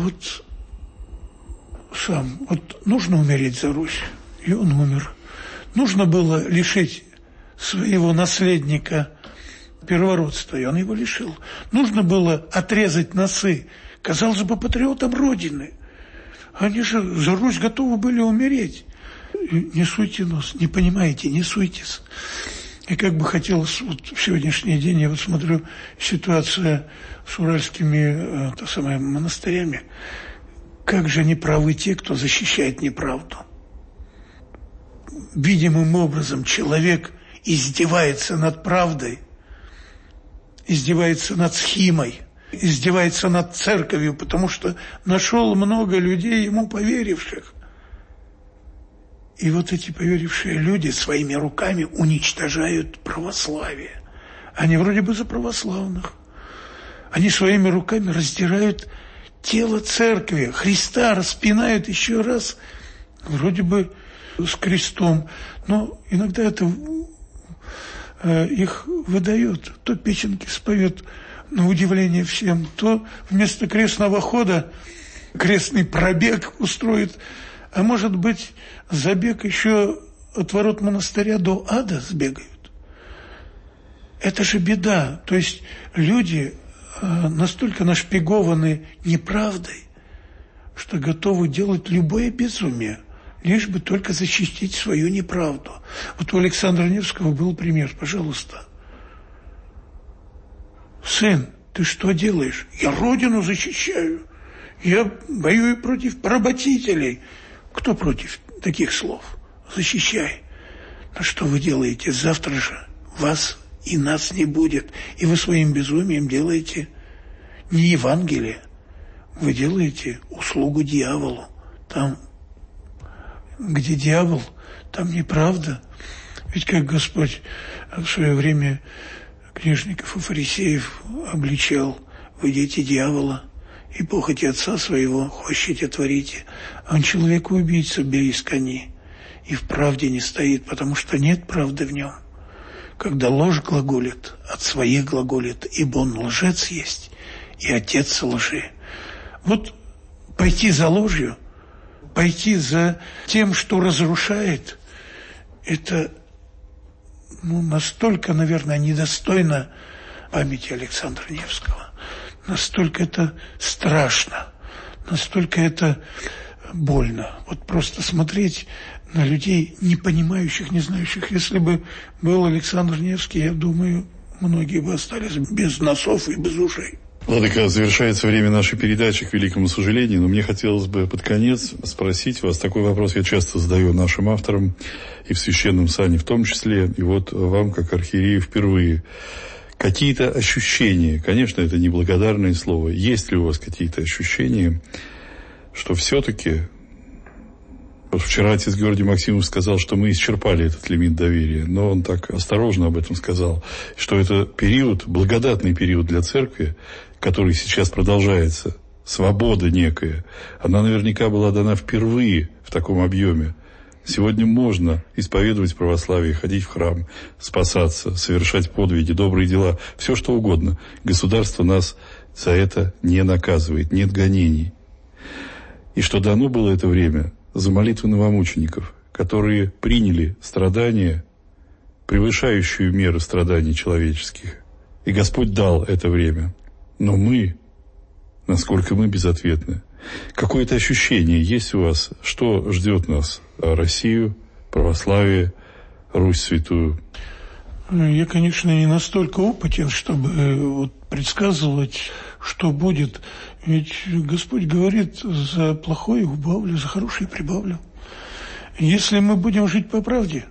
сам, нужно умереть за Русь, и он умер. Нужно было лишить своего наследника первородства, и он его лишил. Нужно было отрезать носы, казалось бы, патриотам Родины. Они же за Русь готовы были умереть. Не суйте нос, не понимаете, не суйтесь. И как бы хотелось вот в сегодняшний день, я вот смотрю, ситуация с уральскими монастырями, как же неправы те, кто защищает неправду. Видимым образом человек издевается над правдой, издевается над схимой, издевается над церковью, потому что нашел много людей, ему поверивших. И вот эти поверившие люди своими руками уничтожают православие. Они вроде бы за православных. Они своими руками раздирают тело церкви. Христа распинают еще раз, вроде бы с крестом. Но иногда это их выдает. То песенки споет на удивление всем, то вместо крестного хода крестный пробег устроит. А может быть, забег еще от ворот монастыря до ада сбегают. Это же беда. То есть люди настолько нашпигованы неправдой, что готовы делать любое безумие, лишь бы только защитить свою неправду. Вот у Александра Невского был пример, пожалуйста. Сын, ты что делаешь? Я родину защищаю. Я воюю против поработителей. Кто против таких слов? Защищай. Но что вы делаете? Завтра же вас и нас не будет. И вы своим безумием делаете не Евангелие. Вы делаете услугу дьяволу. Там, где дьявол, там неправда. Ведь как Господь в свое время книжников и фарисеев обличал: вы дети дьявола, и похоти отца своего хочете творите. Он человека-убийца беискони, и в правде не стоит, потому что нет правды в нем. Когда ложь глаголит, от своих глаголит, ибо он лжец есть, и отец лжи. Вот пойти за ложью, пойти за тем, что разрушает, это настолько, наверное, недостойно памяти Александра Невского. Настолько это страшно, настолько это больно. Вот просто смотреть на людей, не понимающих, не знающих. Если бы был Александр Невский, я думаю, многие бы остались без носов и без ушей. Владыка, завершается время нашей передачи, к великому сожалению, но мне хотелось бы под конец спросить вас такой вопрос. Я часто задаю нашим авторам, и в Священном Сане в том числе, и вот вам, как архиерею, впервые. Какие-то ощущения, конечно, это неблагодарное слово, есть ли у вас какие-то ощущения, что все-таки, вот вчера отец Георгий Максимов сказал, что мы исчерпали этот лимит доверия, но он так осторожно об этом сказал, что это период, благодатный период для церкви, который сейчас продолжается, свобода некая, она наверняка была дана впервые в таком объеме. Сегодня можно исповедовать православие, ходить в храм, спасаться, совершать подвиги, добрые дела, все что угодно. Государство нас за это не наказывает, нет гонений. И что дано было это время за молитвы новомучеников, которые приняли страдания, превышающую меру страданий человеческих. И Господь дал это время. Но мы, насколько мы безответны? Какое-то ощущение есть у вас, что ждет нас, Россию, православие, Русь святую? Я, конечно, не настолько опытен, чтобы предсказывать, что будет. Ведь Господь говорит: за плохое убавлю, за хорошее прибавлю. Если мы будем жить по правде,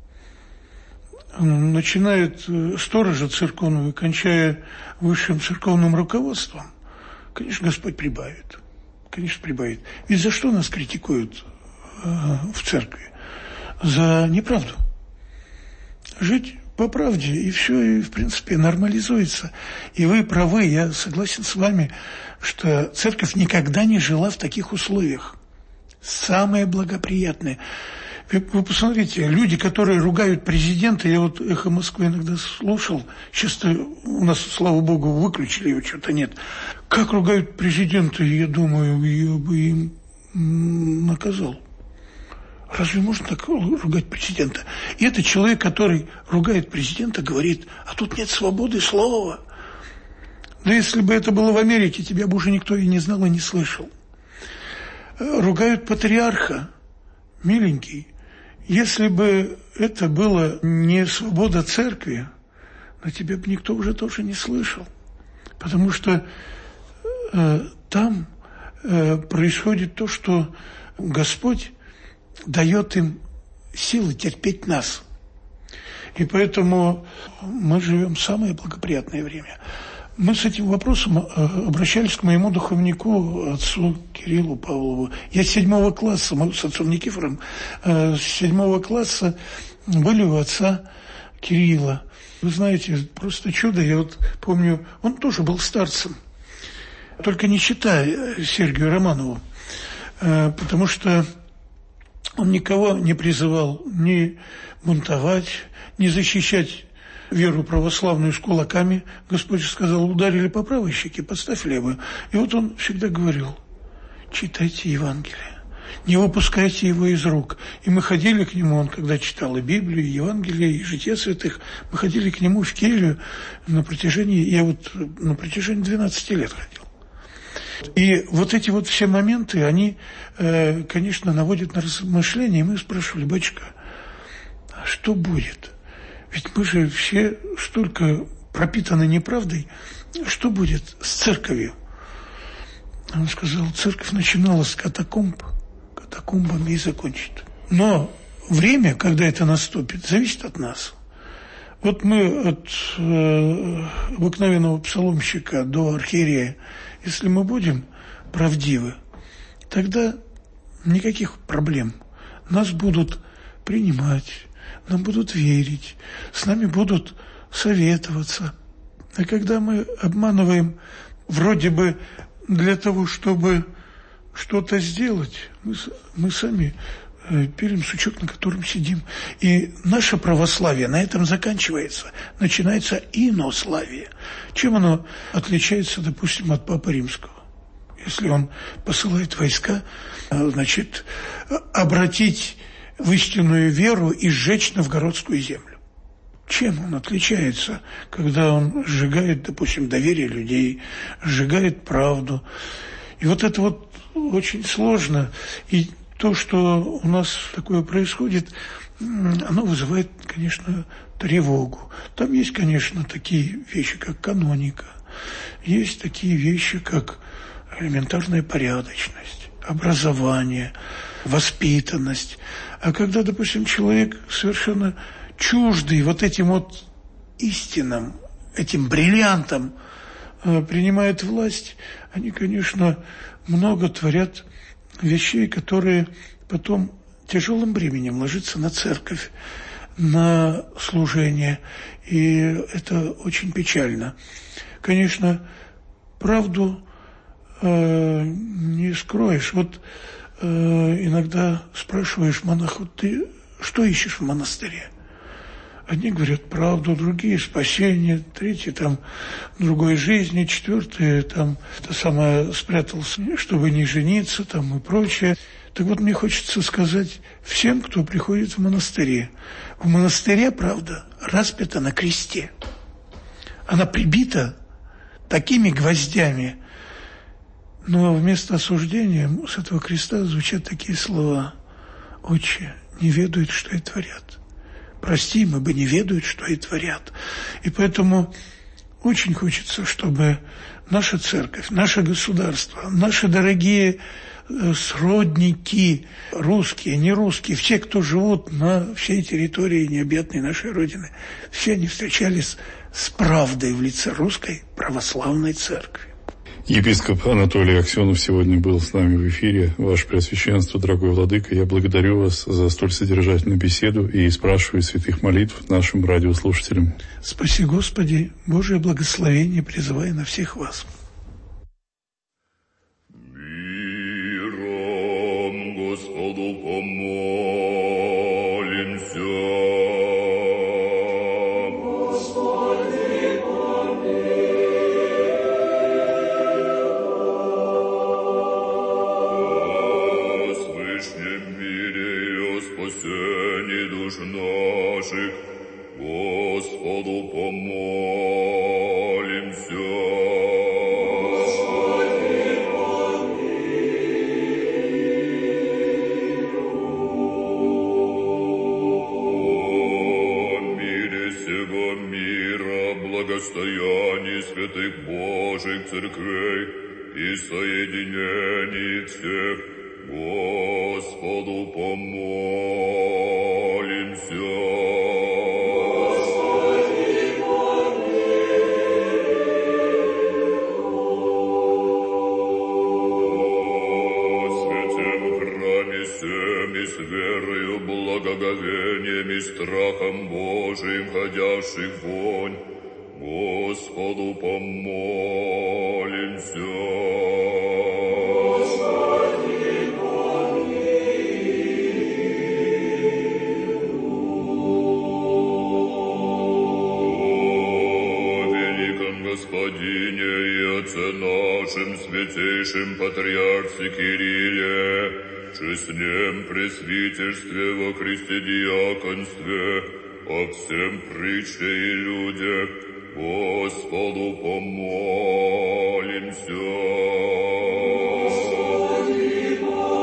начинает сторожа церковного, кончая высшим церковным руководством, конечно, Господь прибавит. Конечно, прибавит. Ведь за что нас критикуют в церкви? За неправду. Жить по правде, и все, и, в принципе, нормализуется. И вы правы, я согласен с вами, что церковь никогда не жила в таких условиях. Самое благоприятное. Вы посмотрите, люди, которые ругают президента, я вот «Эхо Москвы» иногда слушал, сейчас у нас, слава богу, выключили его, что-то нет. Как ругают президента, я думаю, я бы им наказал. Разве можно так ругать президента? И это человек, который ругает президента, говорит: а тут нет свободы слова. Да если бы это было в Америке, тебя бы уже никто и не знал, и не слышал. Ругают патриарха, миленький. Если бы это было не свобода церкви, на тебя бы никто уже тоже не слышал. Потому что там происходит то, что Господь дает им силы терпеть нас. И поэтому мы живем в самое благоприятное время. Мы с этим вопросом обращались к моему духовнику, отцу Кириллу Павлову. Я с 7 класса, мы с отцом Никифором, с 7 класса были у отца Кирилла. Вы знаете, просто чудо. Я вот помню, он тоже был старцем, только не читая Сергию Романову, потому что он никого не призывал ни бунтовать, ни защищать веру православную с кулаками. Господь же сказал: ударили по правой щеке, подставь левую. И вот он всегда говорил: читайте Евангелие, не выпускайте его из рук. И мы ходили к нему, он когда читал и Библию, и Евангелие, и Житие святых, мы ходили к нему в келью на протяжении 12 лет ходил. И вот эти вот все моменты, они, конечно, наводят на размышления. И мы спрашивали: батюшка, а что будет? Ведь мы же все столько пропитаны неправдой. Что будет с церковью? Он сказал: церковь начиналась с катакомб, катакомбами и закончит. Но время, когда это наступит, зависит от нас. Вот мы от обыкновенного псаломщика до архиерея, если мы будем правдивы, тогда никаких проблем. Нас будут принимать, нам будут верить, с нами будут советоваться. А когда мы обманываем вроде бы для того, чтобы что-то сделать, мы сами пилим сучок, на котором сидим. И наше православие на этом заканчивается. Начинается инославие. Чем оно отличается, допустим, от Папы Римского? Если он посылает войска, значит, обратить в истинную веру и сжечь новгородскую землю. Чем он отличается, когда он сжигает, допустим, доверие людей, сжигает правду? И вот это вот очень сложно. И то, что у нас такое происходит, оно вызывает, конечно, тревогу. Там есть, конечно, такие вещи, как каноника, есть такие вещи, как элементарная порядочность, образование, воспитанность. А когда, допустим, человек совершенно чуждый вот этим вот истинам, этим бриллиантам принимает власть, они, конечно, много творят вещей, которые потом тяжелым бременем ложатся на церковь, на служение. И это очень печально. Конечно, правду не скроешь. Вот иногда спрашиваешь монахов: ты что ищешь в монастыре? Одни говорят правду, другие спасение, третьи там другой жизни, четвертые там то самое спрятался, чтобы не жениться там и прочее. Так вот, мне хочется сказать всем, кто приходит в монастыре: в монастыре правда распята на кресте. Она прибита такими гвоздями, но вместо осуждения с этого креста звучат такие слова: «Отче, не ведают, что и творят. Прости им, ибо не ведают, что и творят». И поэтому очень хочется, чтобы наша церковь, наше государство, наши дорогие сродники, русские, нерусские, все, кто живут на всей территории необъятной нашей Родины, все они встречались с правдой в лице русской православной церкви. Епископ Анатолий Аксенов сегодня был с нами в эфире. Ваше Преосвященство, дорогой владыка, я благодарю вас за столь содержательную беседу и спрашиваю святых молитв нашим радиослушателям. Спаси, Господи, Божие благословение призывай на всех вас. Миром Господу помолимся. Господу помолимся. Господи, помилуй. святых Божьих церквей и соединений всех, Господу помолимся. И с верою, благоговением и страхом Божиим ходящих вонь, Господу помолимся. Господи, помилуй. О великом Господине и Отце нашим, святейшем Патриарсе Кирилле, честнем пресвитерстве во Христе диаконстве, о всем притче и людях, Господу помолимся. Господи,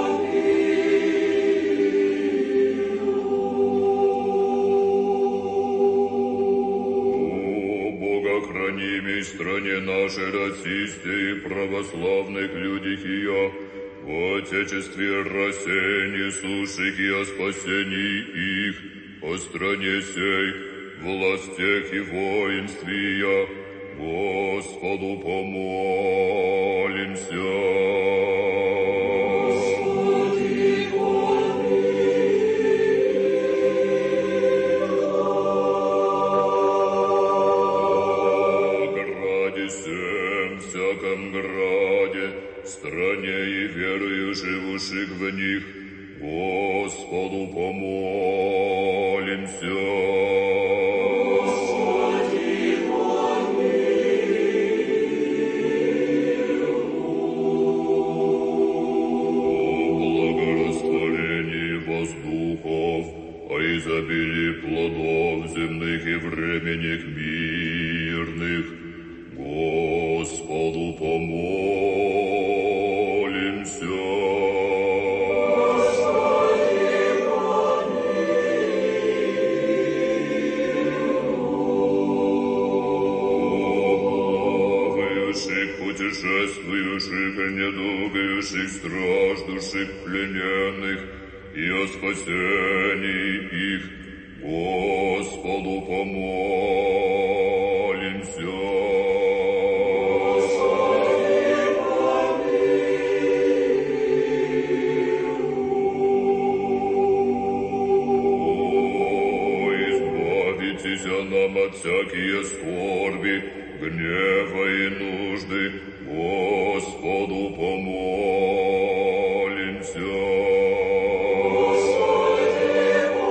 помилуй. О богохранимой стране нашей российской и православных людях ее, в Отечестве России несущих и о спасении их, о стране сей, властях и воинстве ее, Господу помолимся. Господи, помилуй. О граде сем, всяком граде, стране и верою живущих в них, Господу помолимся. Господи, помилуй. О благорастворении воздухов, о изобилии плодов земных и временных мирных, Господу помолимся. Путешествующих, недугающих, страждущих, плененных, и о спасении их, Господу помолимся. Господи, помилуй. О, избавитесь нам от всякие скорби, гнева и нужды, Господу помолимся. Господи,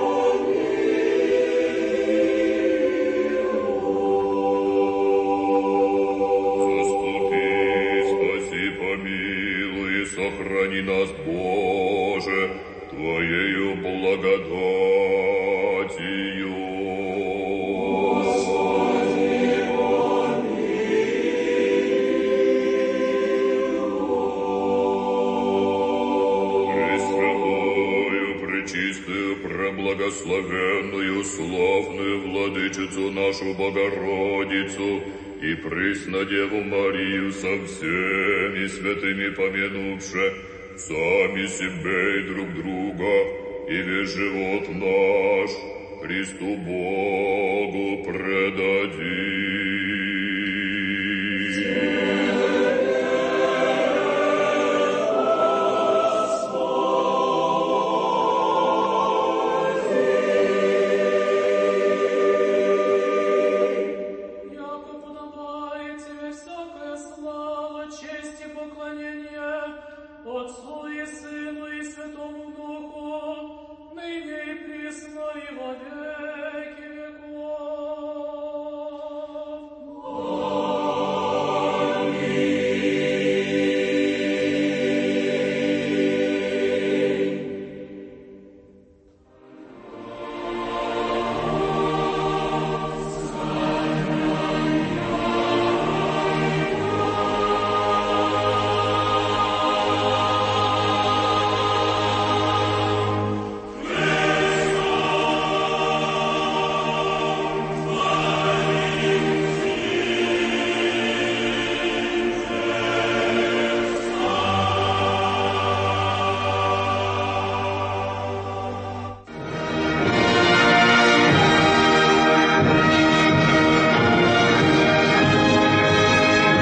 помилуй. Заступи, спаси, помилуй, сохрани нас, Боже, Твоею благодатью. Преблагословенную, славную Владычицу нашу Богородицу и Преснодеву Марию со всеми святыми помянувши, сами себе и друг друга, и весь живот наш Христу Богу предадим.